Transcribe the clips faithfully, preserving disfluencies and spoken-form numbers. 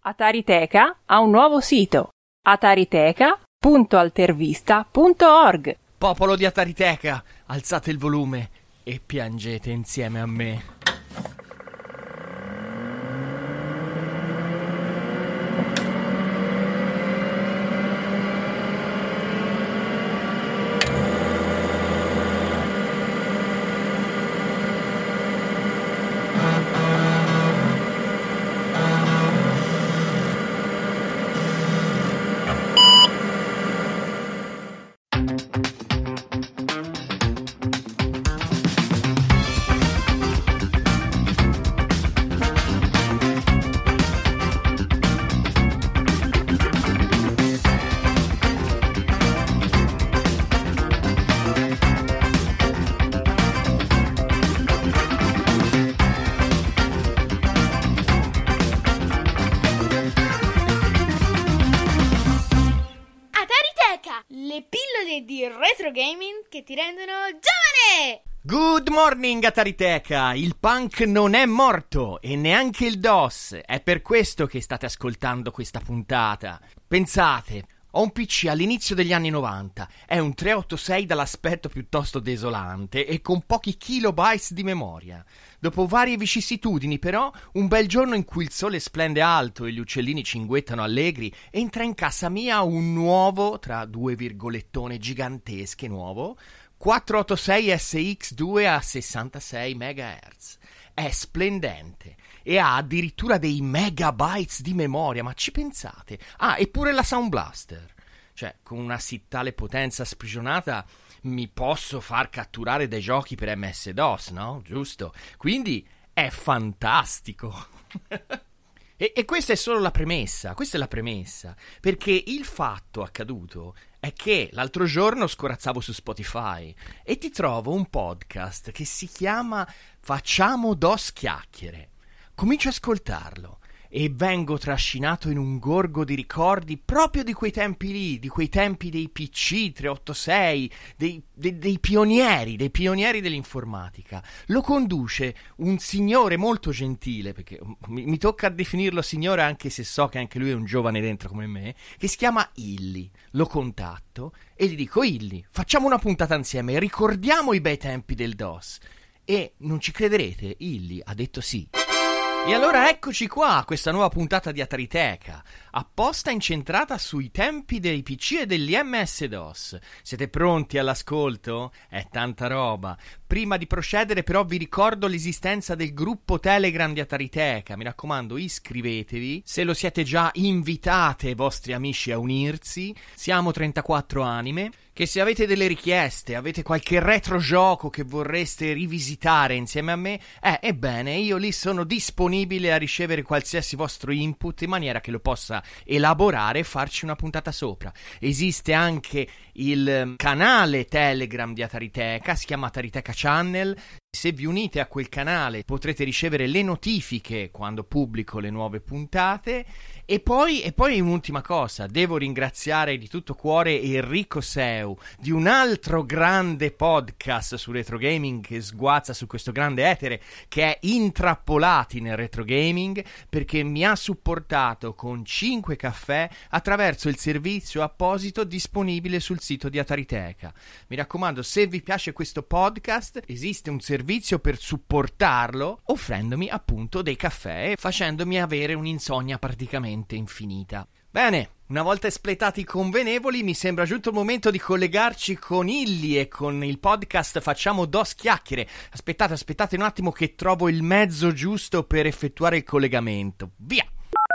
Atariteca ha un nuovo sito, atariteca punto altervista punto org. Popolo di Atariteca, alzate il volume e piangete insieme a me. Le pillole di retro gaming che ti rendono giovane! Good morning Atariteca, il punk non è morto e neanche il DOS, è per questo che state ascoltando questa puntata. Pensate, ho un P C all'inizio degli anni novanta, è un trecentoottantasei dall'aspetto piuttosto desolante e con pochi kilobytes di memoria. Dopo varie vicissitudini però, un bel giorno in cui il sole splende alto e gli uccellini cinguettano allegri, entra in casa mia un nuovo, tra due virgolettone gigantesche nuovo, quattrocentottantasei S X due a sessantasei megahertz. È splendente e ha addirittura dei megabytes di memoria, ma ci pensate? Ah, eppure la Sound Blaster. Cioè, con una sì tale potenza sprigionata mi posso far catturare dei giochi per M S DOS, no? Giusto? Quindi è fantastico. e, e questa è solo la premessa, questa è la premessa, perché il fatto accaduto è che l'altro giorno scorazzavo su Spotify e ti trovo un podcast che si chiama Facciamo DOS Chiacchiere. Comincio a ascoltarlo e vengo trascinato in un gorgo di ricordi proprio di quei tempi lì, di quei tempi dei P C trecentoottantasei, dei, dei, dei pionieri, dei pionieri dell'informatica. Lo conduce un signore molto gentile, perché mi, mi tocca definirlo signore anche se so che anche lui è un giovane dentro come me, che si chiama Illy. Lo contatto e gli dico: Illy, facciamo una puntata insieme, ricordiamo i bei tempi del DOS. E non ci crederete, Illy ha detto sì. E allora eccoci qua, questa nuova puntata di Atariteca, apposta incentrata sui tempi dei P C e degli M S DOS. Siete pronti all'ascolto? È tanta roba. Prima di procedere però vi ricordo l'esistenza del gruppo Telegram di Atariteca. Mi raccomando, iscrivetevi. Se lo siete già, invitate i vostri amici a unirsi. Siamo trentaquattro anime. Che se avete delle richieste, avete qualche retrogioco che vorreste rivisitare insieme a me, eh, ebbene, io lì sono disponibile a ricevere qualsiasi vostro input in maniera che lo possa elaborare e farci una puntata sopra. Esiste anche il canale Telegram di Atariteca, si chiama Atariteca Channel. Se vi unite a quel canale potrete ricevere le notifiche quando pubblico le nuove puntate. E poi, e poi un'ultima cosa, devo ringraziare di tutto cuore Enrico Seu di un altro grande podcast su retro gaming che sguazza su questo grande etere, che è Intrappolati nel retro gaming, perché mi ha supportato con cinque caffè attraverso il servizio apposito disponibile sul sito di Atariteca. Mi raccomando, se vi piace questo podcast, esiste un servizio per supportarlo offrendomi appunto dei caffè e facendomi avere un'insonnia praticamente infinita. Bene, una volta espletati i convenevoli, mi sembra giunto il momento di collegarci con Illy e con il podcast Facciamo DOS Chiacchiere. Aspettate, aspettate un attimo che trovo il mezzo giusto per effettuare il collegamento. Via!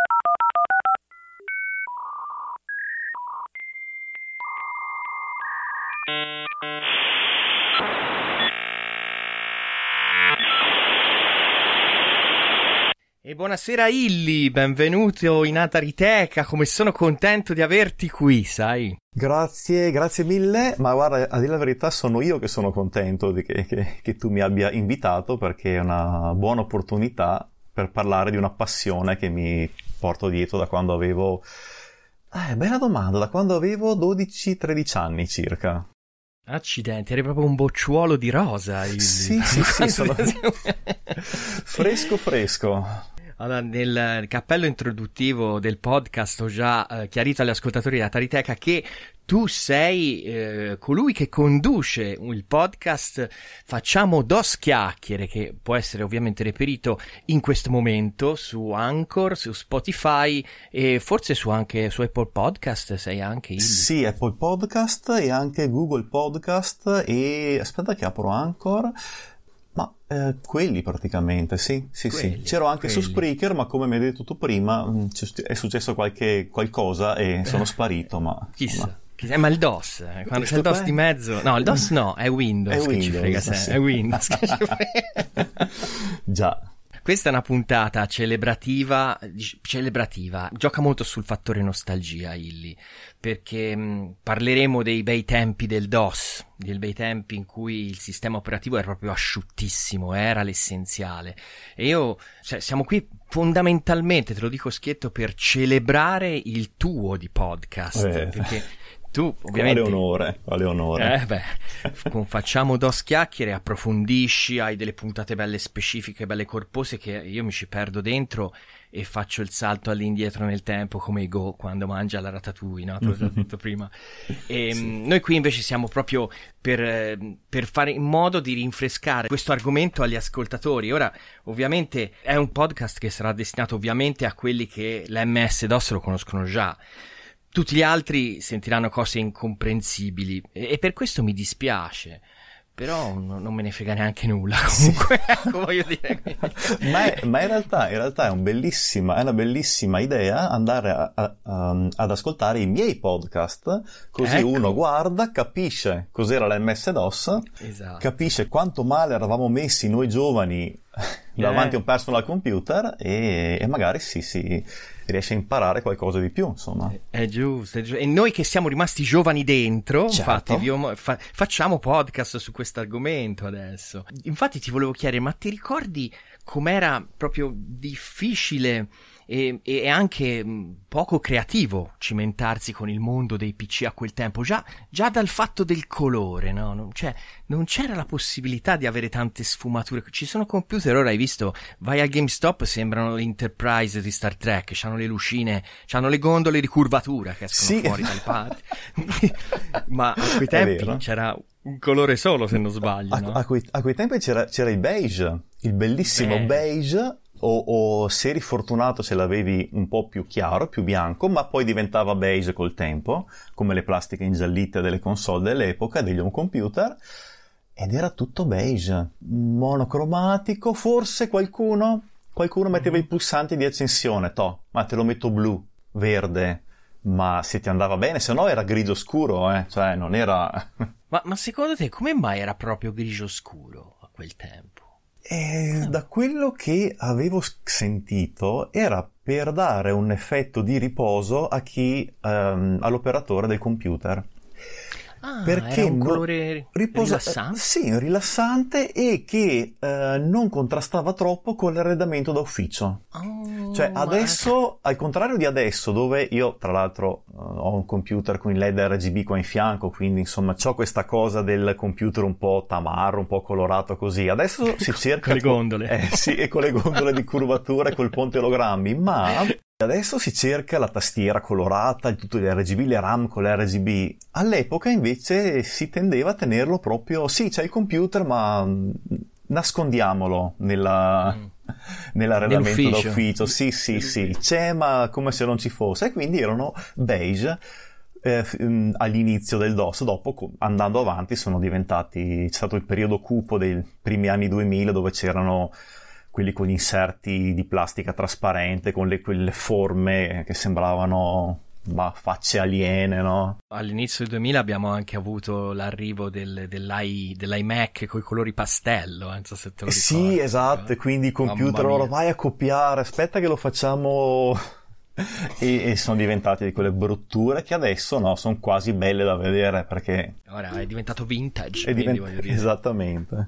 E buonasera Illy, benvenuto in Atariteca, come sono contento di averti qui, sai? Grazie, grazie mille, ma guarda, a dire la verità sono io che sono contento di che, che, che tu mi abbia invitato, perché è una buona opportunità per parlare di una passione che mi porto dietro da quando avevo... Eh, bella domanda, da quando avevo dodici tredici anni circa. Accidenti, eri proprio un bocciuolo di rosa. Il... Sì, sì, sì, sono... fresco fresco. Allora, nel cappello introduttivo del podcast ho già eh, chiarito agli ascoltatori di Atariteca che tu sei eh, colui che conduce il podcast Facciamo Dos Chiacchiere, che può essere ovviamente reperito in questo momento su Anchor, su Spotify e forse su anche su Apple Podcast. Sei anche il... Sì, Apple Podcast e anche Google Podcast e aspetta che apro Anchor. Ma eh, quelli praticamente, sì, sì, quelli, sì. C'ero anche quelli. Su Spreaker, ma come mi hai detto tu prima, è successo qualche qualcosa e sono sparito, ma... Chissà. Chissà. Ma il DOS, eh, quando c'è il DOS di mezzo... No, il DOS no, è Windows, è che Windows, ci frega se sì. È Windows che ci frega. Già. Questa è una puntata celebrativa, celebrativa, gioca molto sul fattore nostalgia, Illy, perché mh, parleremo dei bei tempi del DOS, dei bei tempi in cui il sistema operativo era proprio asciuttissimo, era l'essenziale. E io, cioè, siamo qui fondamentalmente, te lo dico schietto, per celebrare il tuo di podcast, eh. perché... Tu, ovviamente, quale onore, quale onore. Eh beh, con Facciamo Dos Chiacchiere approfondisci, hai delle puntate belle specifiche, belle corpose che io mi ci perdo dentro e faccio il salto all'indietro nel tempo come i Go quando mangia la ratatouille, no? Te l'ho già detto prima. E sì. Noi qui invece siamo proprio per, per fare in modo di rinfrescare questo argomento agli ascoltatori. Ora, ovviamente, è un podcast che sarà destinato ovviamente a quelli che l'M S DOS lo conoscono già. Tutti gli altri sentiranno cose incomprensibili e, e per questo mi dispiace, però no, non me ne frega neanche nulla comunque, sì. Ecco, voglio dire. ma, è, ma in realtà, in realtà è, un bellissima, è una bellissima idea andare a, a, a, ad ascoltare i miei podcast, così ecco. Uno guarda, capisce cos'era l'M S DOS, esatto. Capisce quanto male eravamo messi noi giovani davanti a un personal computer e, e magari sì, sì, riesce a imparare qualcosa di più, insomma. È, è giusto, è giusto. E noi che siamo rimasti giovani dentro, certo. Infatti, vi ho, fa, facciamo podcast su questo argomento adesso. Infatti ti volevo chiedere, ma ti ricordi com'era proprio difficile e, e anche poco creativo cimentarsi con il mondo dei P C a quel tempo, già, già dal fatto del colore, no? Non, cioè, non c'era la possibilità di avere tante sfumature. Ci sono computer, ora hai visto, vai al GameStop, sembrano l'Enterprise di Star Trek, c'hanno le lucine, c'hanno le gondole di curvatura che escono sì. fuori dal pad. Ma a quei tempi c'era un colore solo, se non sbaglio, a, no? a, quei, a quei tempi c'era, c'era il beige, il bellissimo Beh. beige, o, o se eri fortunato se l'avevi un po' più chiaro, più bianco, ma poi diventava beige col tempo, come le plastiche ingiallite delle console dell'epoca, degli home computer, ed era tutto beige, monocromatico, forse qualcuno, qualcuno metteva mm-hmm. i pulsanti di accensione, toh, ma te lo metto blu, verde, ma se ti andava bene, se no era grigio scuro, eh, cioè non era... Ma, ma secondo te come mai era proprio grigio scuro a quel tempo? Eh, da quello che avevo sentito era per dare un effetto di riposo a chi ehm, all'operatore del computer. Ah, perché era un colore riposa- rilassante? Sì, rilassante e che eh, non contrastava troppo con l'arredamento da ufficio. Oh, cioè adesso, ma... al contrario di adesso, dove io tra l'altro uh, ho un computer con il L E D R G B qua in fianco, quindi insomma c'ho questa cosa del computer un po' tamarro, un po' colorato così. Adesso si cerca... con le gondole. Eh sì, e con le gondole di curvatura e col ponte ologrammi, ma... Adesso si cerca la tastiera colorata, tutto l'R G B, le RAM con l'R G B. All'epoca invece si tendeva a tenerlo proprio... Sì, c'è il computer, ma nascondiamolo nella... Mm. nell'arredamento d'ufficio. Sì, sì, sì, c'è, ma come se non ci fosse. E quindi erano beige eh, all'inizio del DOS. Dopo, andando avanti, sono diventati... C'è stato il periodo cupo dei primi anni duemila, dove c'erano... quelli con gli inserti di plastica trasparente, con le, quelle forme che sembravano ma, facce aliene, no? All'inizio del duemila abbiamo anche avuto l'arrivo del, dell'i, dell'iMac con i colori pastello, non so se te lo ricordi. Sì, esatto, e quindi i computer, ora vai a copiare, aspetta che lo facciamo... e, e sono diventati di quelle brutture che adesso no, sono quasi belle da vedere, perché ora è diventato vintage, è quindi divent... voglio dire. Esattamente.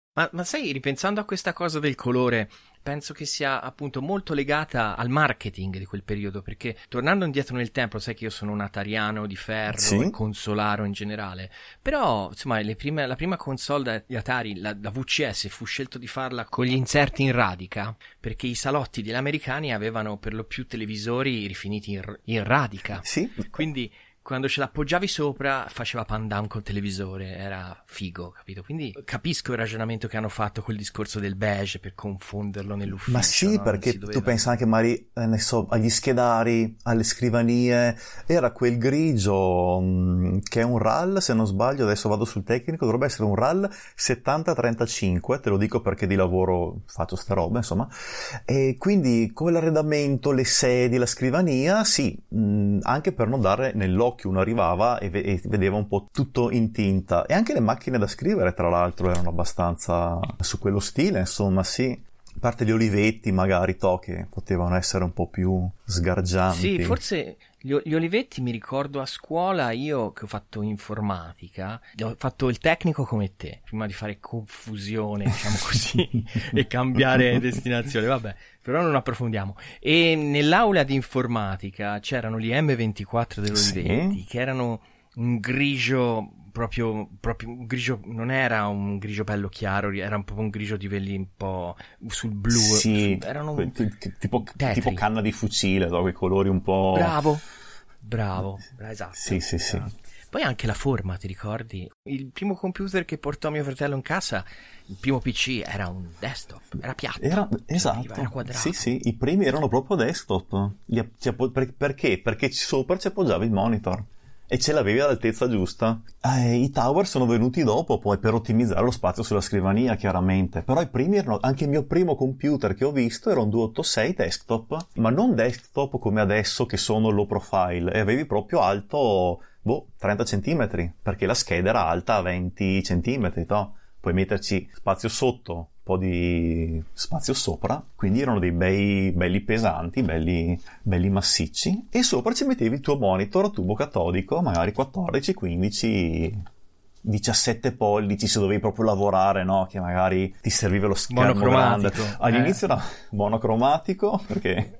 Ma, ma sai, ripensando a questa cosa del colore, penso che sia appunto molto legata al marketing di quel periodo, perché tornando indietro nel tempo, sai che io sono un atariano di ferro, sì, e consolaro in generale, però insomma le prime, la prima console di Atari, la, la V C S, fu scelto di farla con gli inserti in radica, perché i salotti degli americani avevano per lo più televisori rifiniti in, in radica, sì, quindi quando ce l'appoggiavi sopra faceva pandan col televisore, era figo, capito? Quindi capisco il ragionamento che hanno fatto col discorso del beige per confonderlo nell'ufficio. Ma sì, no? Perché tu pensa anche magari, eh, ne so, agli schedari, alle scrivanie, era quel grigio mh, che è un R A L, se non sbaglio, adesso vado sul tecnico, dovrebbe essere un R A L settanta trentacinque, te lo dico perché di lavoro faccio sta roba, insomma, e quindi come l'arredamento, le sedie, la scrivania, sì, mh, anche per non dare nell'occhio, uno arrivava e, ve- e vedeva un po' tutto in tinta, e anche le macchine da scrivere tra l'altro erano abbastanza su quello stile, insomma, sì, a parte gli Olivetti magari to che potevano essere un po' più sgargianti. Sì, forse gli, gli Olivetti mi ricordo a scuola, io che ho fatto informatica, ho fatto il tecnico come te, prima di fare confusione, diciamo così, e cambiare destinazione, vabbè, però non approfondiamo. E nell'aula di informatica c'erano gli M ventiquattro dell'Olivetti, sì, che erano un grigio proprio, proprio un grigio, non era un grigio bello chiaro, era un po' un grigio di quelli un po' sul blu, sì, su, erano tipo, tipo canna di fucile, no? Quei colori un po'... Bravo, bravo, esatto. Sì, sì, sì. Poi anche la forma, ti ricordi? Il primo computer che portò mio fratello in casa, il primo P C, era un desktop, era piatto. Era, esatto, era quadrato. Sì, sì, i primi erano proprio desktop. Gli, per, perché? Perché sopra ci appoggiavi il monitor e ce l'avevi all'altezza giusta. Eh, I tower sono venuti dopo, poi, per ottimizzare lo spazio sulla scrivania, chiaramente. Però i primi erano, anche il mio primo computer che ho visto era un duecentottantasei desktop, ma non desktop come adesso che sono low profile, e avevi proprio alto, boh, trenta centimetri, perché la scheda era alta venti centimetri, no? Puoi metterci spazio sotto, un po' di spazio sopra, quindi erano dei bei, belli pesanti, belli, belli massicci, e sopra ci mettevi il tuo monitor a tubo catodico, magari quattordici, quindici, diciassette pollici, se dovevi proprio lavorare, no? Che magari ti serviva lo schermo grande. All'inizio eh. era monocromatico, perché...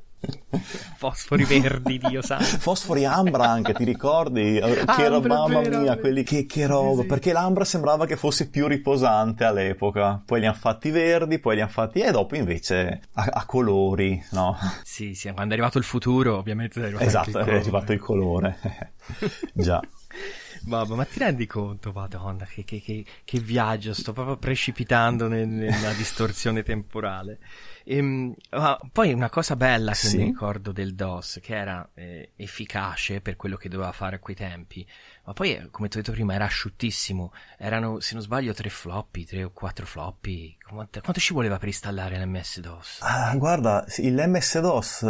fosfori verdi, Dio santo, fosfori ambra anche, ti ricordi? Che era, ambra, mamma vero, mia, quelli che, che roba, sì, sì. Perché l'ambra sembrava che fosse più riposante all'epoca, poi li hanno fatti verdi, poi li hanno fatti e dopo invece a, a colori, no? Sì, sì, quando è arrivato il futuro ovviamente è arrivato, esatto, il colore. È arrivato il colore. Già. Vabbè, ma ti rendi conto, Madonna, che, che, che, che viaggio, sto proprio precipitando nel, nella distorsione temporale. E, ah, poi una cosa bella che sì. mi ricordo del DOS, che era eh, efficace per quello che doveva fare a quei tempi, ma poi, come ti ho detto prima, era asciuttissimo, erano, se non sbaglio, tre floppy, tre o quattro floppy. Quanto, quanto ci voleva per installare l'M S DOS? Ah, guarda, il M S DOS,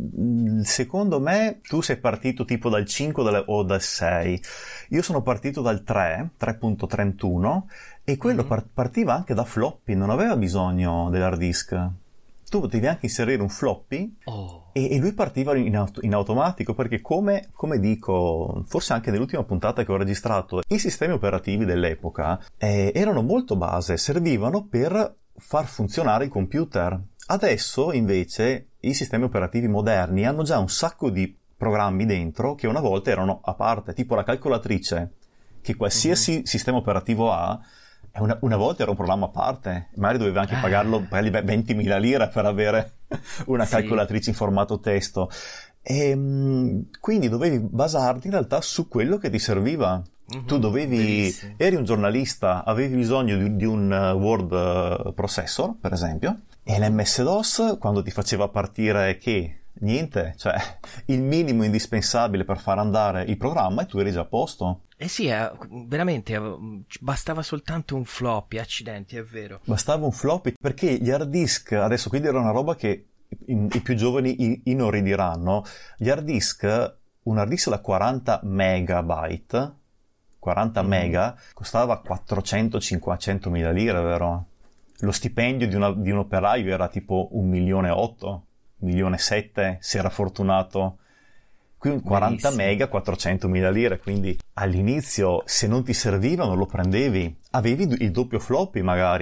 secondo me, tu sei partito tipo dal cinque o dal sei, io sono partito dal tre, tre punto trentuno, e quello mm-hmm. partiva anche da floppy, non aveva bisogno dell'hard disk. Tu potevi anche inserire un floppy oh. e, e lui partiva in, auto, in automatico, perché come, come dico, forse anche nell'ultima puntata che ho registrato, i sistemi operativi dell'epoca eh, erano molto base, servivano per far funzionare il computer. Adesso invece i sistemi operativi moderni hanno già un sacco di programmi dentro che una volta erano a parte, tipo la calcolatrice, che qualsiasi mm-hmm. sistema operativo ha. Una, una volta era un programma a parte, magari dovevi anche pagarlo pagargli ventimila lire per avere una sì. calcolatrice in formato testo, e quindi dovevi basarti in realtà su quello che ti serviva. Mm-hmm. Tu dovevi, bellissimo. Eri un giornalista, avevi bisogno di, di un word processor, per esempio, e l'M S DOS quando ti faceva partire che niente, cioè il minimo indispensabile per far andare il programma e tu eri già a posto. Eh sì, eh, veramente, bastava soltanto un floppy, accidenti, è vero. Bastava un floppy, perché gli hard disk, adesso quindi era una roba che i, i più giovani i, inorridiranno, gli hard disk, un hard disk da quaranta megabyte, quaranta mm. mega, costava quattrocento cinquecento mila lire, vero? Lo stipendio di, una, di un operaio era tipo un milione e otto, un milione e sette, se era fortunato. Qui quaranta mega, quattrocentomila lire, quindi all'inizio se non ti servivano lo prendevi, avevi il doppio floppy magari,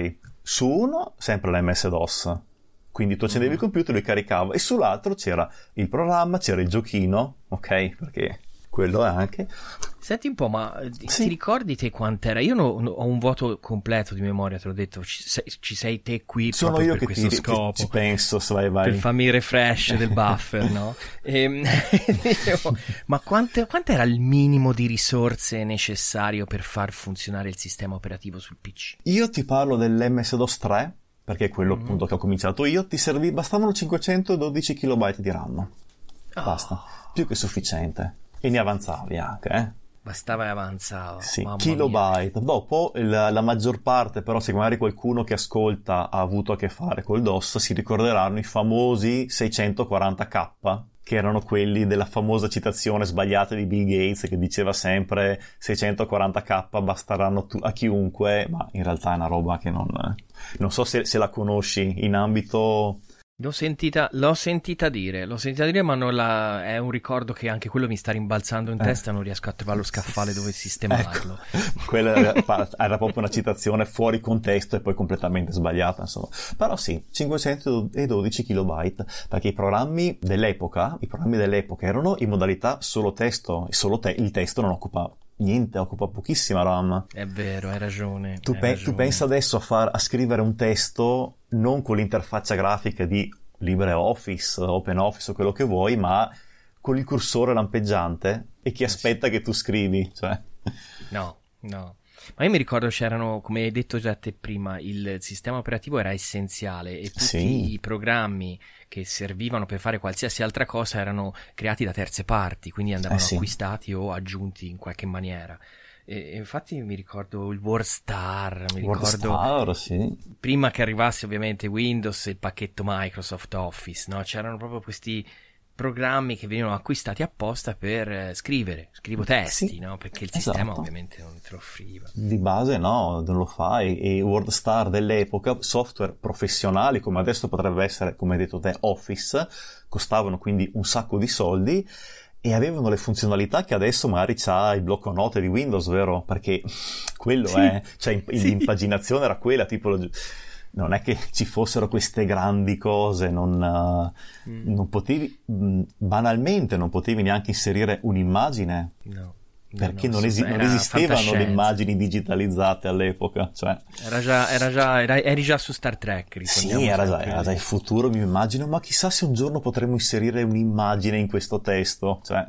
Su uno sempre l'M S DOS, quindi tu accendevi il computer e lui caricava, e sull'altro c'era il programma, c'era il giochino, ok? Perché quello è anche. Senti un po', ma Sì. ti ricordi te quant'era? Io no- no- ho un vuoto completo di memoria, te l'ho detto, ci sei, ci sei te qui Sono proprio io per che questo ti, scopo. che ci penso, se vai, vai. Per farmi il refresh del buffer, no? Ehm, dicevo, ma quanto, quanto era il minimo di risorse necessario per far funzionare il sistema operativo sul P C? Io ti parlo dell'M S DOS tre, perché è quello Mm. appunto che ho cominciato io, ti servì, bastavano cinquecentododici kilobyte di RAM. Oh, Basta, più che sufficiente. E ne avanzavi anche, eh? Bastava e avanzava. Sì, Mamma kilobyte. Dopo il- la maggior parte, però, se magari qualcuno che ascolta ha avuto a che fare col DOS, si ricorderanno i famosi seicentoquaranta K, che erano quelli della famosa citazione sbagliata di Bill Gates, che diceva sempre seicentoquaranta K basteranno tu- a chiunque, ma in realtà è una roba che non... non so se, se la conosci in ambito... L'ho sentita, l'ho sentita dire, l'ho sentita dire, ma non la, è un ricordo che anche quello mi sta rimbalzando in Eh. testa, non riesco a trovare lo scaffale dove sistemarlo. Ecco, quella era, era proprio una citazione fuori contesto e poi completamente sbagliata, insomma. Però sì, cinquecentododici kilobyte, perché i programmi dell'epoca, i programmi dell'epoca erano in modalità solo testo, e solo te- il testo non occupa niente, occupa pochissima RAM. È vero, hai ragione. Tu, hai pe- ragione. tu pensa adesso a, far, a scrivere un testo non con l'interfaccia grafica di LibreOffice, OpenOffice o quello che vuoi, ma con il cursore lampeggiante e chi aspetta che tu scrivi, cioè... No, no. Ma io mi ricordo c'erano, come hai detto già te prima, il sistema operativo era essenziale e tutti Sì. i programmi che servivano per fare qualsiasi altra cosa erano creati da terze parti, quindi andavano Eh sì. acquistati o aggiunti in qualche maniera. E, e infatti mi ricordo il WordStar, mi ricordo WordStar, sì. prima che arrivasse ovviamente Windows e il pacchetto Microsoft Office, no? C'erano proprio questi programmi che venivano acquistati apposta per eh, scrivere, scrivo testi, Sì, no? Perché il esatto. sistema ovviamente non te lo offriva. Di base no, non lo fai. E WordStar dell'epoca, software professionali come adesso potrebbe essere, come hai detto te, Office, costavano quindi un sacco di soldi e avevano le funzionalità che adesso magari c'ha il blocco note di Windows, vero? Perché quello Sì. è, cioè in- Sì. l'impaginazione era quella, tipo lo- non è che ci fossero queste grandi cose, non, uh, Mm. non potevi, mh, banalmente non potevi neanche inserire un'immagine. No. Perché no, non, esi- assolutamente. non Era esistevano le fantascienza. immagini digitalizzate all'epoca, cioè Era già, era già, era- eri già su Star Trek, sì, ricordiamo era già, sempre. era già il futuro, mi immagino, ma chissà se un giorno potremmo inserire un'immagine in questo testo, cioè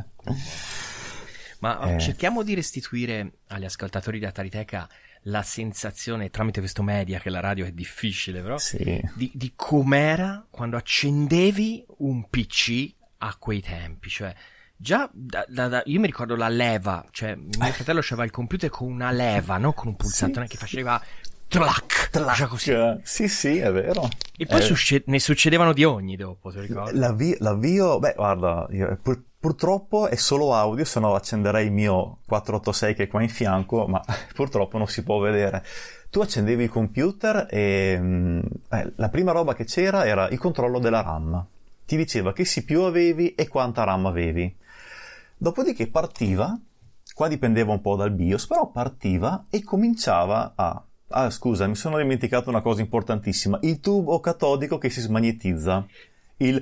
Ma Eh. cerchiamo di restituire agli ascoltatori di Atariteca la sensazione, tramite questo media, che la radio è difficile, però, sì. di, di com'era quando accendevi un P C a quei tempi. Cioè, già da, da- da- io mi ricordo la leva, cioè mio fratello aveva il computer con una leva, no? Con un pulsante che faceva track, faceva così. Sì, sì, è vero. E poi Eh, succe- ne succedevano di ogni dopo, ti ricordi? l'avvio, l'avvio, beh, guarda, io- pur- purtroppo è solo audio, se no accenderei il mio quattrocentottantasei che è qua in fianco, ma purtroppo non si può vedere. Tu accendevi il computer e mh, eh, la prima roba che c'era era il controllo della RAM. Ti diceva che C P U avevi e quanta RAM avevi. Dopodiché partiva, qua dipendeva un po' dal BIOS, però partiva e cominciava a... Ah, scusa, mi sono dimenticato una cosa importantissima. Il tubo catodico che si smagnetizza. Il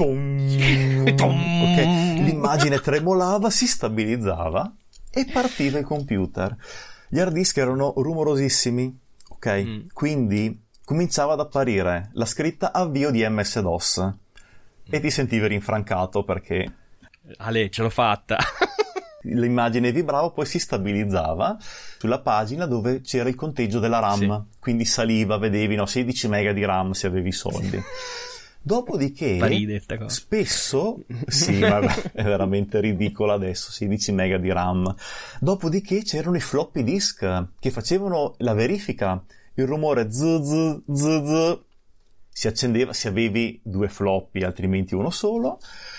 tom, Tom. ok? L'immagine tremolava, si stabilizzava e partiva il computer. Gli hard disk erano rumorosissimi, ok? Mm. Quindi cominciava ad apparire la scritta avvio di M S DOS e ti sentivi rinfrancato perché Ale, ce l'ho fatta. l'immagine vibrava, poi si stabilizzava sulla pagina dove c'era il conteggio della RAM, Sì. quindi saliva, vedevi, no, sedici mega di RAM se avevi i soldi. Dopodiché, Fa ride sta cosa. spesso, sì, ma è veramente ridicolo adesso, sedici mega di RAM. Dopodiché c'erano i floppy disk che facevano la verifica, il rumore z z z z, si accendeva se avevi due floppy, altrimenti uno solo.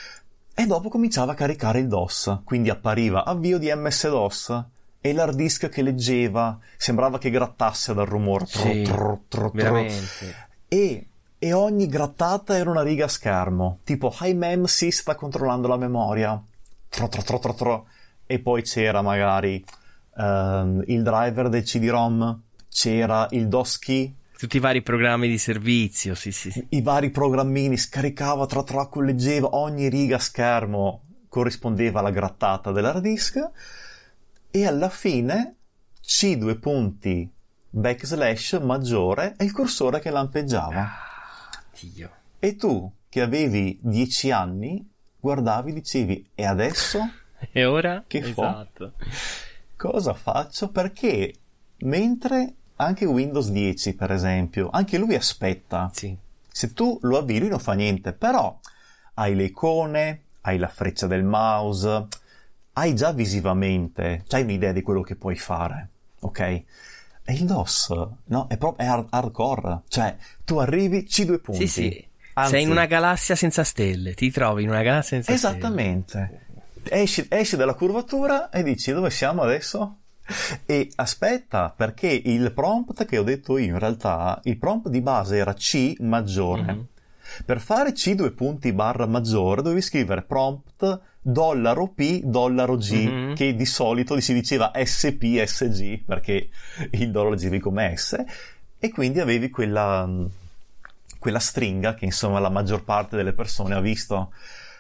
E dopo cominciava a caricare il DOS, quindi appariva avvio di M S DOS e l'hard disk che leggeva, sembrava che grattasse dal rumore. Sì, Tro, tro, tro, tro. veramente. E, e ogni grattata era una riga a schermo, tipo HiMem si sta controllando la memoria. Tro, tro, tro, tro, tro. E poi c'era magari ehm, il driver del C D ROM, c'era il DOS key Tutti i vari programmi di servizio, sì, sì, sì. I vari programmini, scaricava, tra l'altro leggeva, ogni riga schermo corrispondeva alla grattata dell'hard disk, e alla fine C due punti backslash maggiore è il cursore che lampeggiava. Ah, Dio. E tu, che avevi dieci anni, guardavi e dicevi, e adesso? E ora? Che esatto. fa? Cosa faccio? Perché mentre anche Windows dieci, per esempio, anche lui aspetta. Sì. Se tu lo avvii, lui non fa niente, però hai le icone, hai la freccia del mouse, hai già visivamente, già hai un'idea di quello che puoi fare, ok? E il DOS, no, è proprio è hard- hardcore, cioè tu arrivi C due punti. Sì, sì. Anzi, sei in una galassia senza stelle, ti trovi in una galassia senza esattamente. stelle. Esattamente. Esci, esci dalla curvatura e dici, dove siamo adesso? E aspetta, perché il prompt che ho detto io, in realtà, il prompt di base era C maggiore. Mm-hmm. Per fare C due punti barra maggiore dovevi scrivere prompt dollaro P dollaro G, mm-hmm. che di solito si diceva S P S G, perché il dollaro G come S, e quindi avevi quella, quella stringa che insomma la maggior parte delle persone ha visto.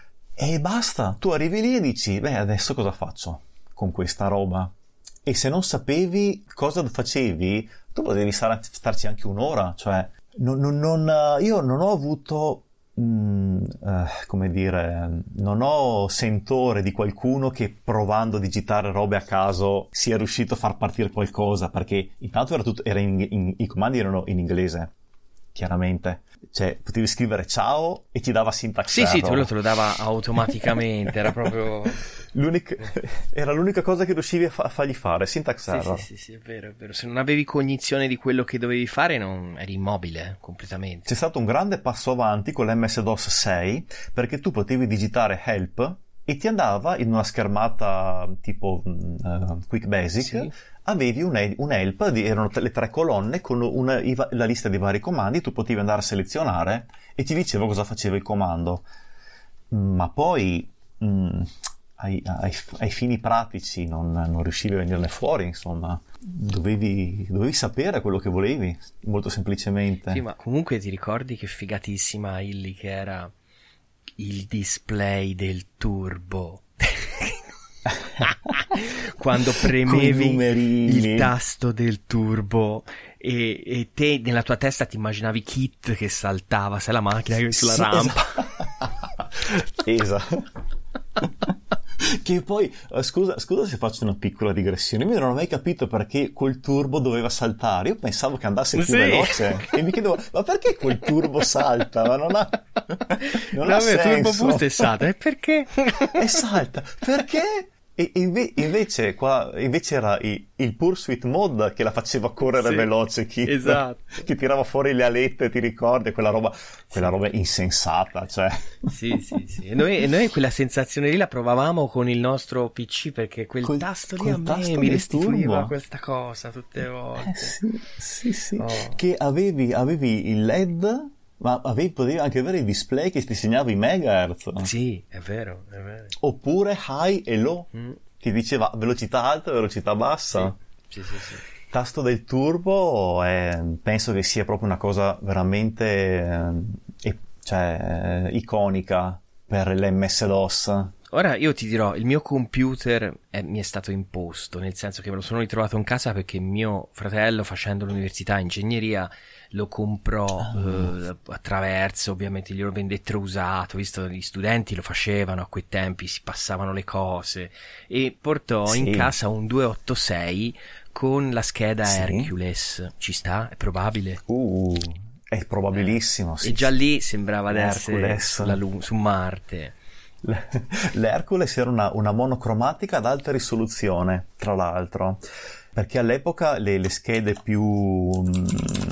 E basta, tu arrivi lì e dici, beh, adesso cosa faccio con questa roba? E se non sapevi cosa facevi, tu potevi stare, starci anche un'ora, cioè non, non, non, io non ho avuto, mh, eh, come dire, non ho sentore di qualcuno che provando a digitare robe a caso sia riuscito a far partire qualcosa, perché intanto era tutto, era in, in, i comandi erano in inglese, chiaramente. Cioè, potevi scrivere ciao e ti dava syntax sì, error. Sì, sì, quello te lo dava automaticamente, era proprio... L'unica, era l'unica cosa che riuscivi a, fa- a fargli fare, syntax sì, error. Sì, sì, sì, è vero, è vero. Se non avevi cognizione di quello che dovevi fare, non eri immobile, eh, completamente. C'è stato un grande passo avanti con l'M S DOS sei, perché tu potevi digitare help e ti andava in una schermata tipo uh, Quick Basic, sì. Avevi un, un help, erano le tre colonne con una, la lista di vari comandi, tu potevi andare a selezionare e ti diceva cosa faceva il comando. Ma poi mh, ai, ai, ai fini pratici non, non riuscivi a venirne fuori, insomma. Dovevi, dovevi sapere quello che volevi, molto semplicemente. Sì, ma comunque ti ricordi che figatissima Illy che era il display del turbo? Quando premevi il tasto del turbo e, e te nella tua testa ti immaginavi Kit che saltava, sai, la macchina che sulla sì, rampa. Esatto. Che poi scusa, scusa se faccio una piccola digressione, io non ho mai capito perché quel turbo doveva saltare. Io pensavo che andasse più sì. veloce e mi chiedevo, ma perché quel turbo salta? Ma non ha non no, ha il senso. turbo boost è salta, e perché? E salta, perché? E inve- invece qua invece era il, il Pursuit Mode che la faceva correre sì, veloce, Kit, esatto. Che tirava fuori le alette, ti ricordi? Quella roba, quella roba insensata, cioè. Sì, sì, sì. E noi, e noi quella sensazione lì la provavamo con il nostro P C, perché quel col, tasto lì a me mi restituiva turbo. Questa cosa tutte le volte. Eh, sì, sì, sì. Oh. Che avevi, avevi il L E D, ma avevi, potevi anche avere il display che ti segnava i megahertz. Sì, è vero, è vero. Oppure high e low, mm. che diceva velocità alta e velocità bassa. Sì, sì, sì, sì. Tasto del turbo è, penso che sia proprio una cosa veramente eh, cioè, eh, iconica per l'M S DOS. Ora io ti dirò, il mio computer è, mi è stato imposto, nel senso che me lo sono ritrovato in casa perché mio fratello, facendo l'università ingegneria, lo comprò oh. eh, attraverso, ovviamente glielo vendettero usato, visto che gli studenti lo facevano a quei tempi, si passavano le cose, e portò sì. in casa un duecentoottantasei con la scheda sì. Hercules. Ci sta? È probabile? Uh, è probabilissimo, eh. sì. E già lì sembrava di essere sulla Luna, su Marte. L'Hercules era una, una monocromatica ad alta risoluzione, tra l'altro, perché all'epoca le, le schede più mh,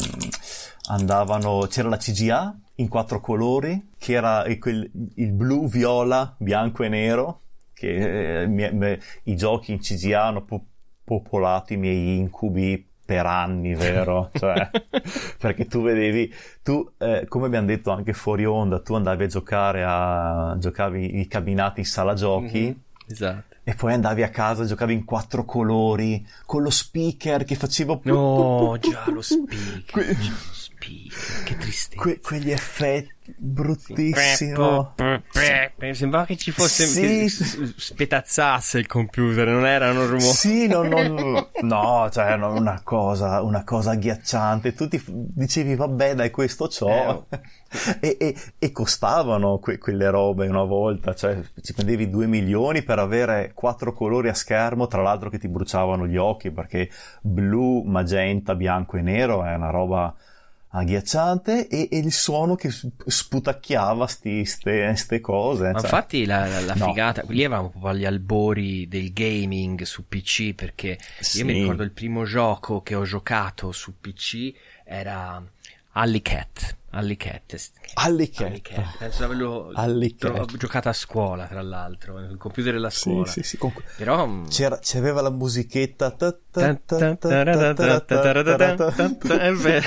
andavano, c'era la C G A in quattro colori, che era il, il blu, viola, bianco e nero, che eh, me, me, i giochi in C G A hanno po- popolato i miei incubi per anni, vero? Cioè, perché tu vedevi, tu, eh, come abbiamo detto anche fuori onda, tu andavi a giocare a, giocavi i cabinati in sala giochi, mm-hmm. esatto. E poi andavi a casa, giocavi in quattro colori, con lo speaker che faceva... No, già lo speaker, Que- già lo speaker, che tristezza. Que- quegli effetti bruttissimi. no? Sembrava che ci fosse... Sì, che sì. s- spetazzasse il computer, non erano rumori. Sì, no, no, no, cioè no, una cosa, una cosa agghiacciante. Tu ti f- dicevi, vabbè, dai, questo c'ho. Eh. E, e, e costavano que- quelle robe una volta, cioè ci prendevi due milioni per avere quattro colori a schermo, tra l'altro che ti bruciavano gli occhi, perché blu, magenta, bianco e nero è una roba agghiacciante, e, e il suono che sp- sputacchiava sti, ste, ste cose. Ma cioè. infatti la, la, la No. figata, lì eravamo proprio agli albori del gaming su P C, perché Sì. io mi ricordo il primo gioco che ho giocato su P C era Alley Cat. Alley Cat. Alley Cat. Alley Cat. Penso di averlo Alley Cat. tro- giocato a scuola, tra l'altro, il computer della scuola. Sì, sì, sì. Con- Però mm, C'era, c'aveva la musichetta. ta- ta- Tan, ta- tan, ta- ta- ta- ta- ta- ta- ta- ta- è vero.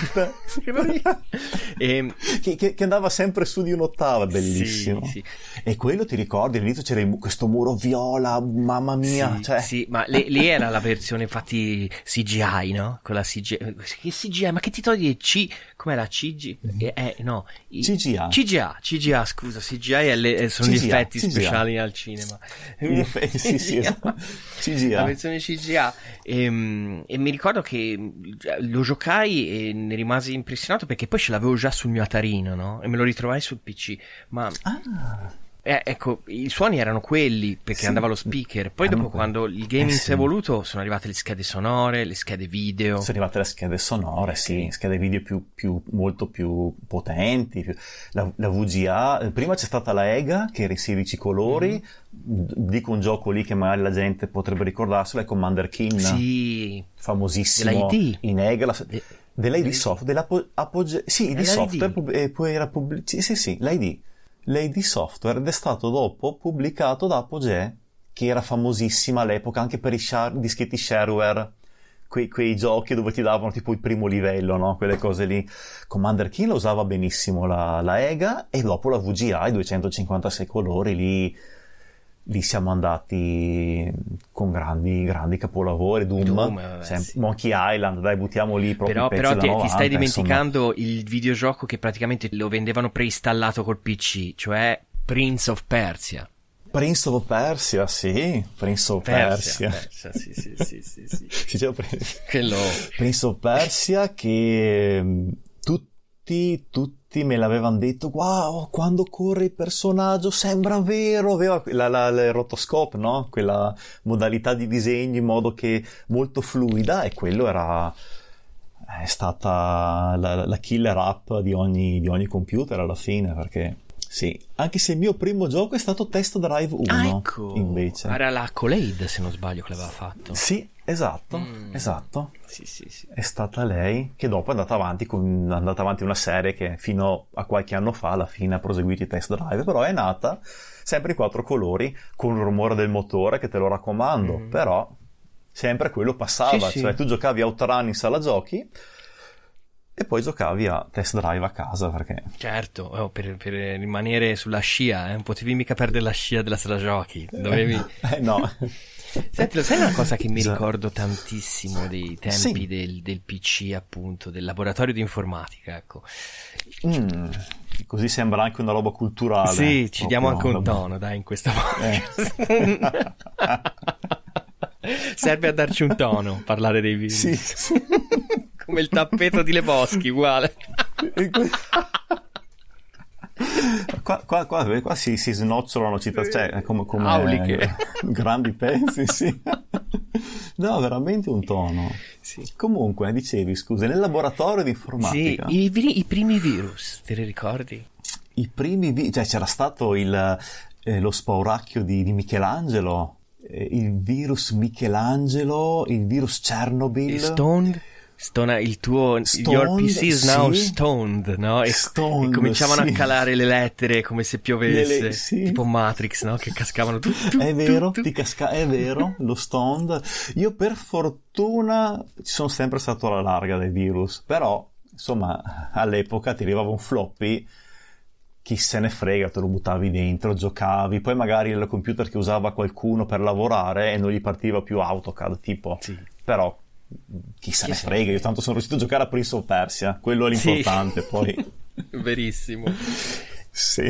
E- che, che, che andava sempre su di un'ottava, bellissimo. Sì, sì. E quello ti ricordi, all'inizio c'era il mu- questo muro viola, mamma mia, Sì, cioè sì, ma lì, lì era la versione infatti C G I, no? Con la C G I. Che C G I? Ma che ti togli il C? Com'era C G? Eh, eh, no. i- C G I. C G I, C G I, scusa, C G I è le- sono C G I, gli effetti C G I. speciali al cinema. Gli effetti, sì, sì, esatto. C G I. La versione C G I. E, e mi ricordo che lo giocai e ne rimasi impressionato perché poi ce l'avevo già sul mio Atarino, no? E me lo ritrovai sul P C. Ma Ah, eh, ecco, i suoni erano quelli perché Sì. andava lo speaker. Poi Erano dopo, quelli. quando il gaming Eh, si sì. è evoluto, sono arrivate le schede sonore, le schede video. sono arrivate le schede sonore, sì, schede video più, più, molto più potenti, più- la, la V G A, eh, prima c'è stata la EGA che era in sedici colori, D- dico un gioco lì che magari la gente potrebbe ricordarselo, è Commander Keen, Sì, famosissimo dell'I D. in EGA, la- De- dell'I D dell'I D. Software, dell'Apogee, sì, È di l'I D. Software, pub- e poi era pubblic- sì, sì, sì, l'I D, l'I D Software, ed è stato dopo pubblicato da Apogee, che era famosissima all'epoca anche per i share- dischetti shareware, quei, quei giochi dove ti davano tipo il primo livello, no? Quelle cose lì. Commander Keen lo usava benissimo la, la EGA, e dopo la V G A, i duecentocinquantasei colori, lì, lì siamo andati con grandi, grandi capolavori. Doom, Doom, vabbè, sem- sì. Monkey Island, dai, buttiamo lì proprio però, i pezzi però da ti, ti novanta, stai insomma. dimenticando il videogioco che praticamente lo vendevano preinstallato col P C, cioè Prince of Persia. Prince of Persia, sì, Prince of Persia. Persia, sì, sì, sì, sì, sì. Si diceva Prince. Quello... Prince of Persia, che mm, tutti, tutti me l'avevano detto, wow, quando corre il personaggio sembra vero, aveva la, la, la rotoscope, no? Quella modalità di disegno in modo che molto fluida, e quello era è stata la, la killer app di ogni, di ogni computer alla fine, perché sì, anche se il mio primo gioco è stato Test Drive uno, Ah, ecco. invece. Era la Accolade, se non sbaglio, che l'aveva fatto. Sì, esatto, Mm. esatto. Sì, sì, sì. È stata lei che dopo è andata avanti con è andata avanti una serie che fino a qualche anno fa alla fine ha proseguito i Test Drive, però è nata sempre in quattro colori con il rumore del motore che te lo raccomando, Mm. però sempre quello passava, Sì, sì. cioè tu giocavi a Outrun in sala giochi e poi giocavi a Test Drive a casa, perché Certo, oh, per, per rimanere sulla scia, eh, non potevi mica perdere la scia della sala giochi. Dovevi... eh, no. Senti, lo sai una cosa che mi Già. ricordo tantissimo dei tempi Sì. del, del P C, appunto, del laboratorio di informatica, ecco. Mm, così sembra anche una roba culturale. Sì, ci diamo anche proprio, un vabbè. tono, dai, in questa Eh. volta. Serve a darci un tono, parlare dei virus. Sì, sì. Come il tappeto di Lebowski, uguale. E que- Qua, qua, qua, qua si, si snocciolano citazioni, cioè è come, come Auliche. eh, grandi pezzi, sì. No, veramente un tono. Sì. Comunque, dicevi, scusa, nel laboratorio di Sì, informatica, i, vi- i primi virus, te li ricordi? i primi, vi- cioè c'era stato il, eh, lo spauracchio di, di Michelangelo, eh, il virus Michelangelo, il virus Chernobyl. Stoned? Stona, il tuo Stoned, your P C is now sì. stoned, no? E, Stoned, e cominciavano sì. a calare le lettere come se piovesse, Le- sì. tipo Matrix, no? Che cascavano tu, tu, È vero, tu, tu. ti casca- è vero, lo stoned. Io per fortuna ci sono sempre stato alla larga dei virus, però insomma all'epoca ti arrivava un floppy chi se ne frega, te lo buttavi dentro, giocavi, poi magari il computer che usava qualcuno per lavorare e non gli partiva più AutoCAD, tipo. Sì. Però chi se chi ne frega, io tanto sono riuscito a giocare a Prince of Persia, quello è l'importante, sì. Poi... Verissimo. Sì.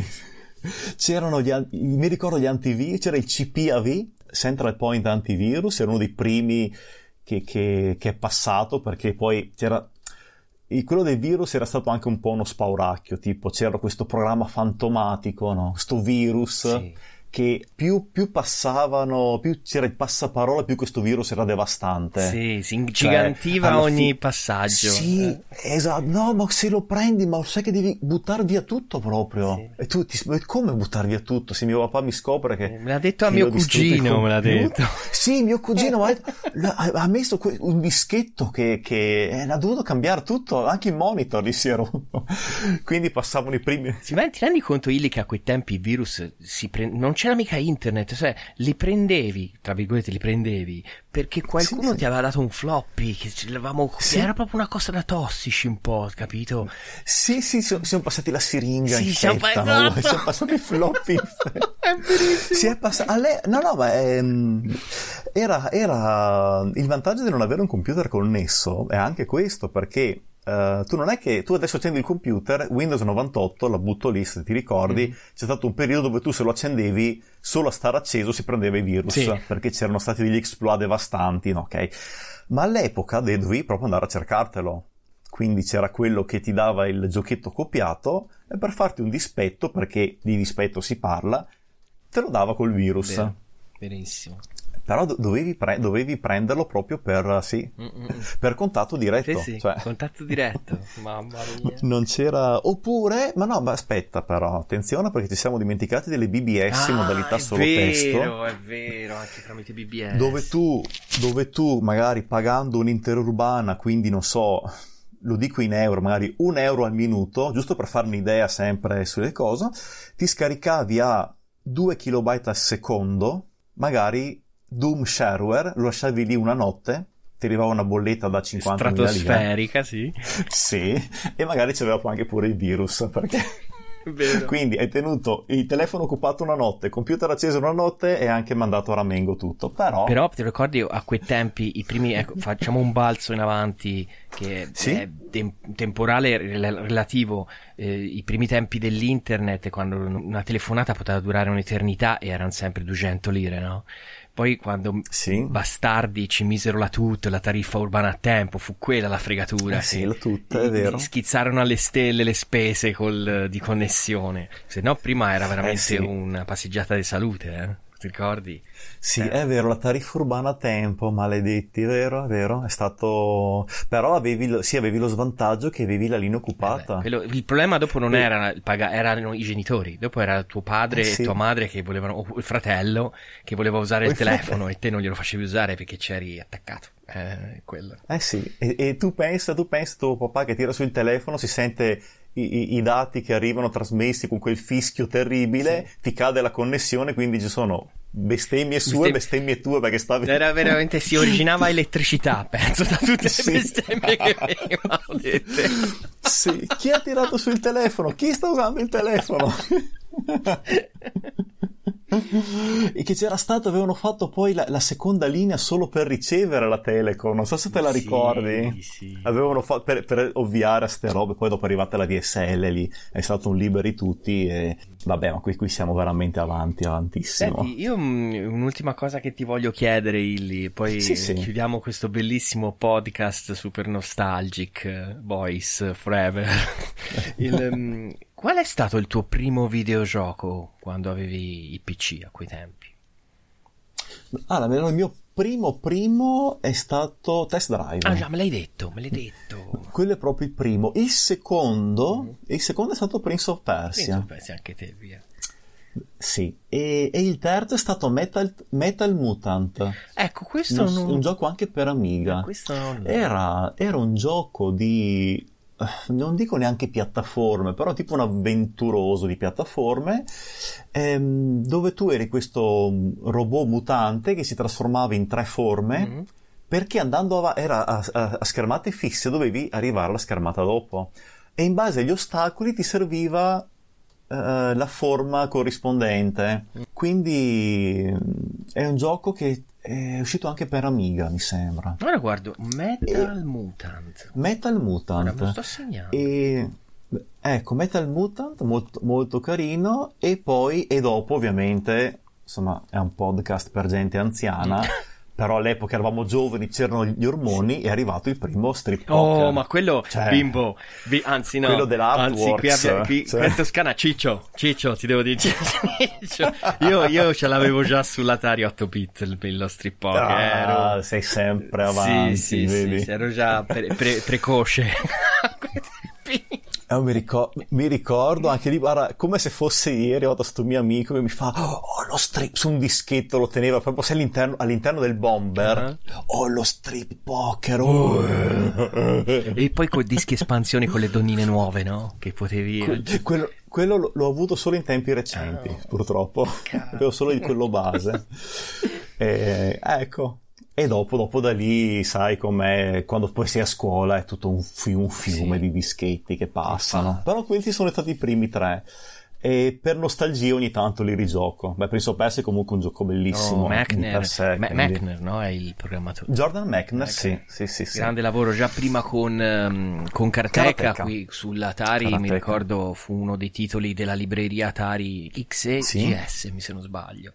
C'erano gli, mi ricordo gli antivirus, c'era il C P A V, Central Point Antivirus, era uno dei primi che, che, che è passato, perché poi c'era... quello del virus era stato anche un po' uno spauracchio, tipo c'era questo programma fantomatico, no? Sto virus, sì. Che più, più passavano, più c'era il passaparola, più questo virus era devastante. Sì, si ingigantiva cioè, ogni fi- passaggio. Sì, eh. esatto. No, ma se lo prendi, ma sai che devi buttare via tutto proprio. Sì. E tu ti come buttare via tutto? Se mio papà mi scopre che... Me l'ha detto a mio cugino, me l'ha detto. Sì, mio cugino ha, ha messo un dischetto che, che ha dovuto cambiare tutto, anche il monitor gli si è rotto. Quindi passavano i primi... Sì, ma ti rendi conto, Illy, che a quei tempi i virus si pre... non c'era mica internet, cioè li prendevi, tra virgolette li prendevi, perché qualcuno sì, ti aveva dato un floppy, che l'avevamo, sì. Era proprio una cosa da tossici un po', capito? Sì, sì, siamo passati la siringa sì, in siamo fetta, pa- no? Siamo passati i floppy in fetta. È verissimo. Si è passato, alle... no no, ma ehm, era, era il vantaggio di non avere un computer connesso, è anche questo, perché Uh, tu non è che tu adesso accendi il computer, Windows novantotto, la butto lì se ti ricordi, mm. c'è stato un periodo dove tu se lo accendevi solo a stare acceso si prendeva i virus, sì. Perché c'erano stati degli exploit devastanti, no? Ok, ma all'epoca dovevi proprio andare a cercartelo, quindi c'era quello che ti dava il giochetto copiato e per farti un dispetto, perché di dispetto si parla, te lo dava col virus. Vero. Benissimo. Però dovevi, pre- dovevi prenderlo proprio per, sì, per contatto diretto. Sì, sì, cioè... contatto diretto, mamma mia. Non c'era... Oppure, ma no, ma aspetta però, attenzione perché ci siamo dimenticati delle B B S, ah, modalità solo vero, testo. È vero, è vero, anche tramite B B S. Dove tu, dove tu magari pagando un'interurbana, quindi non so... lo dico in euro, magari un euro al minuto, giusto per farmi un'idea sempre sulle cose, ti scaricavi a due kilobyte al secondo, magari Doom Shareware, lo lasciavi lì una notte, ti arrivava una bolletta da cinquantamila lire. Stratosferica, sì. Sì, e magari c'aveva anche pure il virus, perché... Vero. Quindi hai tenuto il telefono occupato una notte, il computer acceso una notte e anche mandato a ramengo tutto. Però, però ti ricordi a quei tempi i primi, ecco, facciamo un balzo in avanti che sì? è tem- temporale relativo, eh, i primi tempi dell'internet, quando una telefonata poteva durare un'eternità e erano sempre duecento lire, no? Poi quando sì. bastardi ci misero la tut, la tariffa urbana a tempo, fu quella la fregatura. Eh sì, la tut, è vero. Schizzarono alle stelle le spese col, di connessione. Se no prima era veramente eh sì. una passeggiata di salute, eh? Ti ricordi? Sì, eh. è vero, la tariffa urbana a tempo, maledetti, è vero, è vero, è stato... Però avevi, sì, avevi lo svantaggio che avevi la linea occupata. Eh beh, quello, il problema dopo non era il paga, erano i genitori, dopo era tuo padre eh sì. e tua madre che volevano, o il fratello che voleva usare o il telefono fratello. E te non glielo facevi usare perché c'eri attaccato. Eh, quello. eh sì, e, e tu pensa, tu pensa tuo papà che tira sul telefono, si sente... I, i, i dati che arrivano trasmessi con quel fischio terribile, sì. Ti cade la connessione, quindi ci sono bestemmie sue, bestemmie, bestemmie tue, perché stavi... Era veramente, si originava elettricità, penso, da tutte le sì. bestemmie che venivano dette. Sì, chi ha tirato sul telefono? Chi sta usando il telefono? E che c'era stato, avevano fatto poi la, la seconda linea solo per ricevere la Telecom, non so se te la ricordi. Sì, sì. Avevano fatto per, per ovviare a ste robe, poi dopo è arrivata la D S L, lì è stato un liberi tutti e vabbè, ma qui, qui siamo veramente avanti, avantissimo. Senti, io mh, un'ultima cosa che ti voglio chiedere, Illy, poi sì, sì. chiudiamo questo bellissimo podcast super nostalgic, Boys Forever. Il, mh, qual è stato il tuo primo videogioco quando avevi i P C a quei tempi? Allora, il mio primo primo è stato Test Drive. Ah già, me l'hai detto, me l'hai detto. Quello è proprio il primo. Il secondo, mm. il secondo è stato Prince of Persia. Prince of Persia, anche te, via. Sì, e, e il terzo è stato Metal, Metal Mutant. Ecco, questo un, non... un gioco anche per Amiga. Questo non... Era, era un gioco di... non dico neanche piattaforme, però tipo un avventuroso di piattaforme, ehm, dove tu eri questo robot mutante che si trasformava in tre forme, mm-hmm. perché andando avanti era a, a, a schermate fisse, dovevi arrivare alla schermata dopo e in base agli ostacoli ti serviva uh, la forma corrispondente. Quindi è un gioco che è uscito anche per Amiga, mi sembra. Ora guardo Metal e... Mutant. Metal Mutant. Ora me lo sto segnando. E ecco, Metal Mutant, molto, molto carino. E poi, e dopo, ovviamente, insomma, è un podcast per gente anziana. Però all'epoca eravamo giovani, c'erano gli ormoni, è arrivato il primo Strip Poker. Oh, ma quello, cioè, bimbo, vi, anzi no, quello dell'Artworks, anzi qui, abbia, qui, cioè. qui in Toscana, Ciccio, Ciccio, ti devo dire, Ciccio, io, io ce l'avevo già sull'Atari otto bit, il, lo Strip Poker. Ah, ero... sei sempre avanti, sì, sì, vedi? Sì, ero già pre, pre, precoce. Eh, mi, ricordo, mi ricordo anche lì, guarda, come se fosse ieri, ho dato sto mio amico che mi fa, oh, lo strip su un dischetto, lo teneva proprio se all'interno, all'interno del bomber, uh-huh. Oh, lo Strip Poker, oh. E poi con dischi espansioni con le donnine nuove, no? Che potevi... Que- quello, quello l'ho avuto solo in tempi recenti, oh. Purtroppo, avevo solo di quello base. E, ecco. E dopo, dopo da lì, sai com'è, quando poi sei a scuola è tutto un, fi- un fiume sì. di dischetti che passano. Però questi sono stati i primi tre. E per nostalgia ogni tanto li rigioco. Beh, Prince of Persia è comunque un gioco bellissimo. Oh, Mechner, per sé, Ma- quindi... Mechner, no? È il programmatore. Jordan Mechner, sì, sì, sì, sì. Grande lavoro già prima con, um, con Karateka, Karateka, qui sull'Atari, Karateka. Mi ricordo fu uno dei titoli della libreria Atari X E sì? G S, mi se non sbaglio.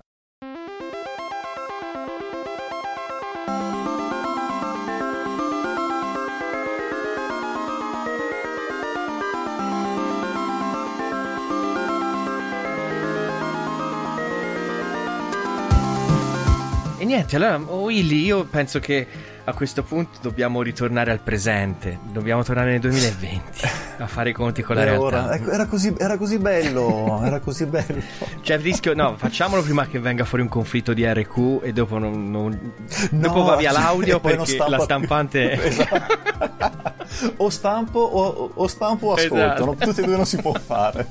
E niente, allora, Willy, io penso che a questo punto dobbiamo ritornare al presente, dobbiamo tornare nel duemilaventi a fare i conti con la realtà. Ora, ecco, era, così, era così bello, era così bello. C'è il rischio, no, facciamolo prima che venga fuori un conflitto di R Q e dopo non, non no, dopo va via l'audio perché stampa... la stampante esatto. o stampo o, o stampo o ascolto, esatto. No, tutti e due non si può fare.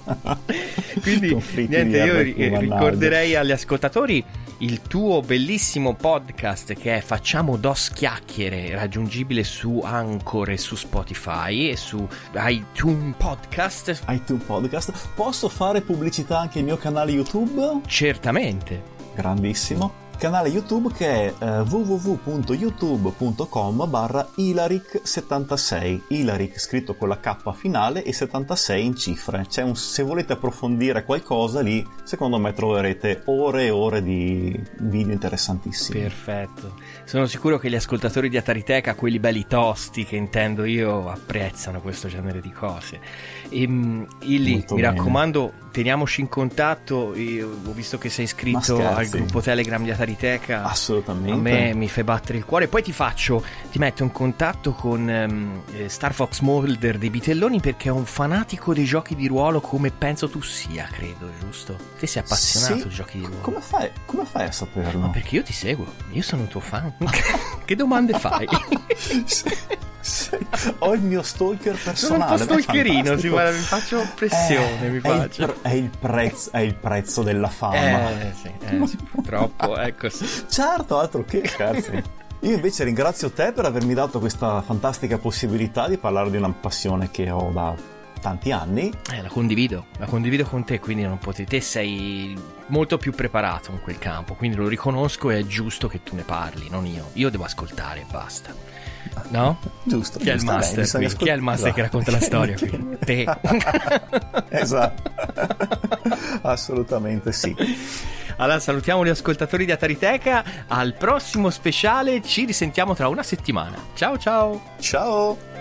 Quindi niente, io ri- ricorderei agli ascoltatori il tuo bellissimo podcast che è Facciamo Dos Chiacchiere, raggiungibile su Anchor e su Spotify e su iTunes Podcast. iTunes Podcast. Posso fare pubblicità anche al mio canale YouTube? Certamente. Grandissimo. Canale YouTube che è uh, w w w punto youtube punto com barra Ilaric settantasei. Ilaric scritto con la K finale e settantasei in cifre. C'è un, se volete approfondire qualcosa lì, secondo me troverete ore e ore di video interessantissimi. Perfetto. Sono sicuro che gli ascoltatori di Atariteka, quelli belli tosti che intendo io, apprezzano questo genere di cose. E, Illy, mi bene. raccomando, teniamoci in contatto. Io ho visto che sei iscritto al gruppo Telegram di Atariteka. Assolutamente. A me mi fai battere il cuore. Poi ti faccio, ti metto in contatto con um, Star Fox Mulder dei Bitelloni, perché è un fanatico dei giochi di ruolo come penso tu sia, credo, giusto? Te sei appassionato sì. di giochi di ruolo. Come fai, come fai a saperlo? Ma perché io ti seguo, io sono un tuo fan. Che domande fai? sì, sì. Ho il mio stalker personale. Sono un po' stalkerino, sì, guarda, mi faccio pressione, eh, mi è faccio. Il, è, il prezzo, è il prezzo della fama. Eh, sì, eh, sì, purtroppo, ecco sì. Certo, altro che scherzi. Io invece ringrazio te per avermi dato questa fantastica possibilità di parlare di una passione che ho da tanti anni. Eh, la condivido, la condivido con te, quindi non potevi, te sei molto più preparato in quel campo, quindi lo riconosco e è giusto che tu ne parli, non io. Io devo ascoltare e basta. No? Giusto. Chi è il master bene, qui? ascolt- Chi è il master esatto. che racconta la storia qui? Te. Esatto. Assolutamente sì. Allora salutiamo gli ascoltatori di Atariteka, al prossimo speciale, ci risentiamo tra una settimana. Ciao ciao. Ciao.